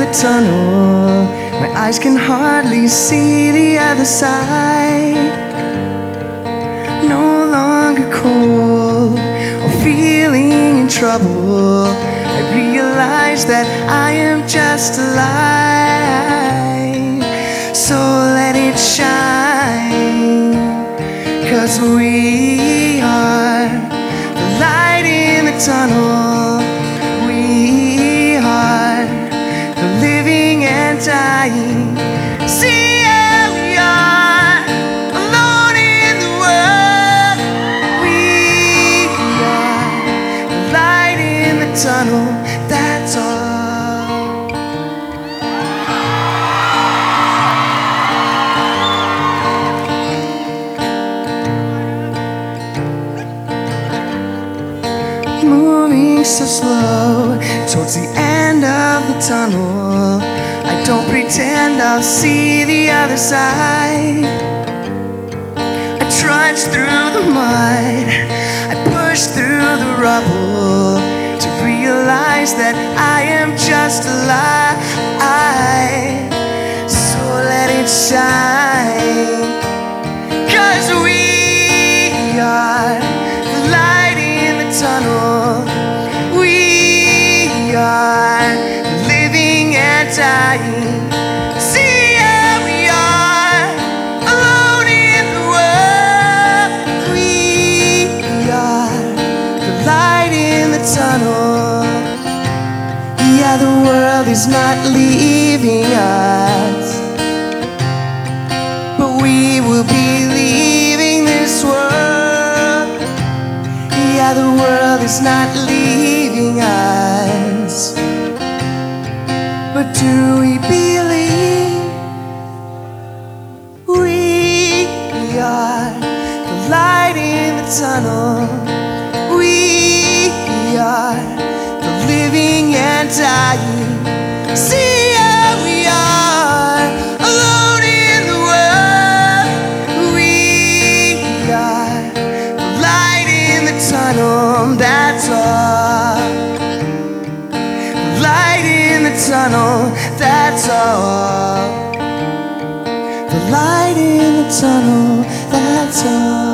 the tunnel. My eyes can hardly see the other side. No longer cold or feeling in trouble. I realize that I am just a light. So let it shine, 'cause we are the light in the tunnel. We are the living and dying. See how we are, alone in the world. We are the light in the tunnel, that's all. Moving so slow towards the end of the tunnel. I don't pretend I'll see the other side. I trudge through the mud, I push through the rubble, to realize that I am just a lie. So let it shine, 'cause we are the light in the tunnel. We are living and dying. See how we are, alone in the world. We are the light in the tunnel. Yeah, the world is not leaving us, but we will be leaving this world. Yeah, the world is not leaving us, but do we believe? We are the light in the tunnel. We are the living and dying. See how we are, alone in the world. We are the light in the tunnel, that's all. Light in the tunnel, that's all. The light in the tunnel, that's all.